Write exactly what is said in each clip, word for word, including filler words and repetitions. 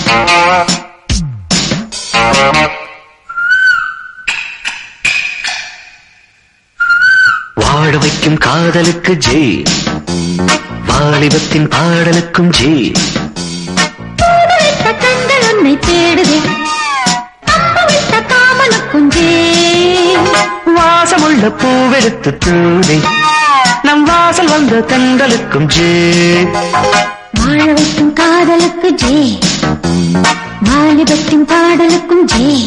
வாழ வைக்கும் காதலுக்கு ஜெய், வாலிபத்தின் பாடலுக்கும் ஜெய். கண்கள் உன்னை தேடுதே, தப்பவிட்ட காமனுக்கும் ஜெய். வாசமுள்ள பூவெடுத்து தூதே, நம் வாசல் வந்த கண்களுக்கும் ஜெய். வாழ வைக்கும் காதலுக்கு ஜெய், வாலிபத்தின் பாடலுக்கும் ஜெய்.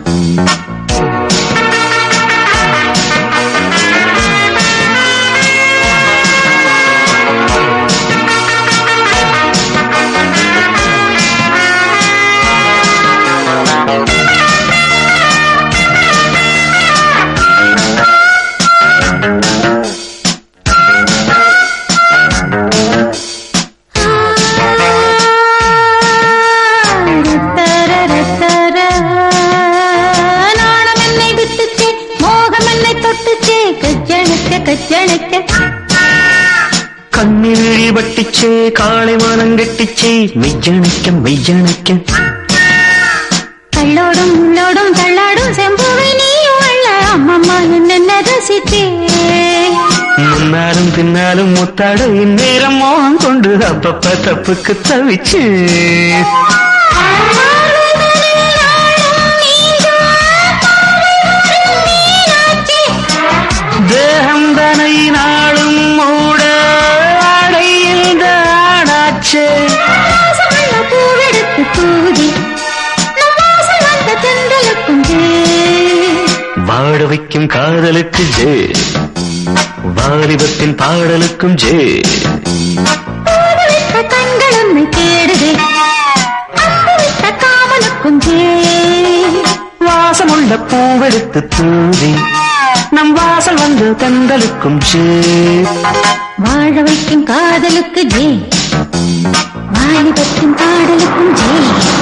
கண்ணிழி பட்டிச்சே காளை மானங்கட்டிச்சே மெய்யணைக்க மெய்யணைக்க. கள்ளோடும் உள்ளோடும் தள்ளாடும் செம்புவை நீயும் அல்ல அம்மம்மா என்ன ரசித்தே. முன்னாலும் பின்னாலும் முத்தாட இந்நேரம் மோகம் கொண்டு அப்பப்ப தப்புக்கு தவிச்சு. தேகம் தனை நாளும் மூட அடையில் ஆடாச்சே. பூவெடுத்து தூதி வந்த தென்றலுக்கும் வாழ வைக்கும் காதலுக்கு ஜே, வாலிபத்தின் பாடலுக்கும் ஜே. கண்கள் உன்னை தேடுதே, அப்பவிட்ட காமனுக்கும் ஜே. வாசமுள்ள பூவெடுத்து தூதி, நம் வாசல் வந்து கண்களுக்கும் ஜே. வாழ வைக்கும் காதலுக்கு ஜே, வாலிபத்தின் பாடலுக்கும் ஜே.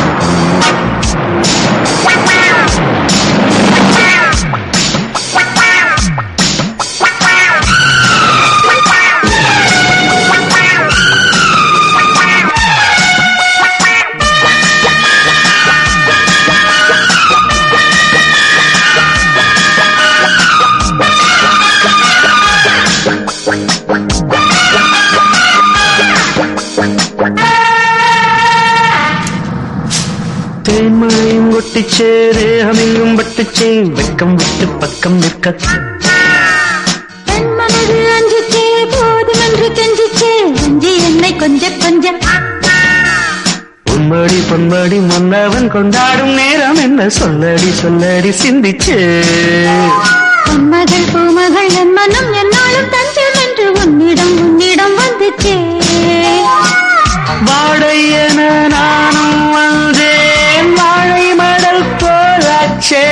தேன்மழையும் கொட்டிச்சே தேகமெங்கும் பட்டுச்சே வெக்கம் விட்டு பக்கம் நிற்க. மனது அஞ்சிச்சே போதும் என்று கெஞ்சிச்சே அஞ்சி என்னை கொஞ்சம் கொஞ்சம். பொன்மடி பொன்மடி மன்னவன் கொண்டாடும் நேரம் என்ன சொல்லடி சொல்லடி சிந்திச்சே. பொன்மகள் பூமகள் என் மனம் என்னாலும் தஞ்சம் என்று உன்னிடம் உன்னிடம் வந்துச்சே. வாழையன நானும் வந்தேன் வாழை மடல் போலாச்சே.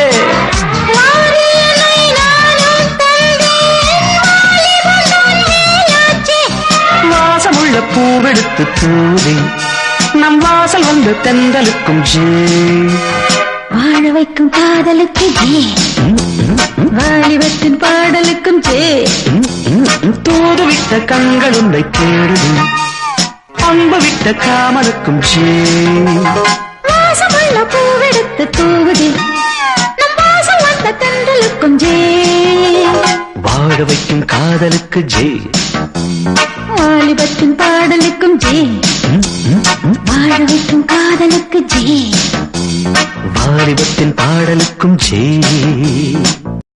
வாசமுள்ள பூவெடுத்து தூதி, நம் வாசல் வந்து தென்றலுக்கும் ஜே. வாழ வைக்கும் காதலுக்கு ஜே, வாலிபத்தின் பாடலுக்கும் ஜே. தூது விட்ட கண்கள் உன்னை தேடுது, அன்பு விட்ட காமலுக்கும் ஜே. வாசமுள்ள பூவெடுத்து தூவுதி, நம் வாசல் வந்த தென்றலுக்கும் ஜே. வாழ வைக்கும் காதலுக்கு ஜே, வாலிபத்தின் பாடலுக்கும் ஜே. வாழ வைக்கும் காதலுக்கு ஜே, வாலிபத்தின் பாடலுக்கும் ஜே.